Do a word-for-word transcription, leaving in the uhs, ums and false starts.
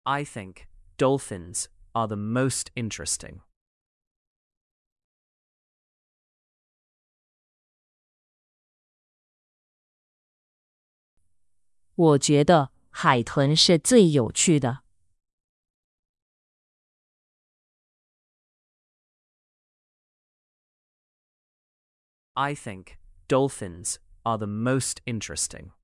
I think dolphins are the most interesting. 我觉得海豚是最有趣的。 I think dolphins are the most interesting.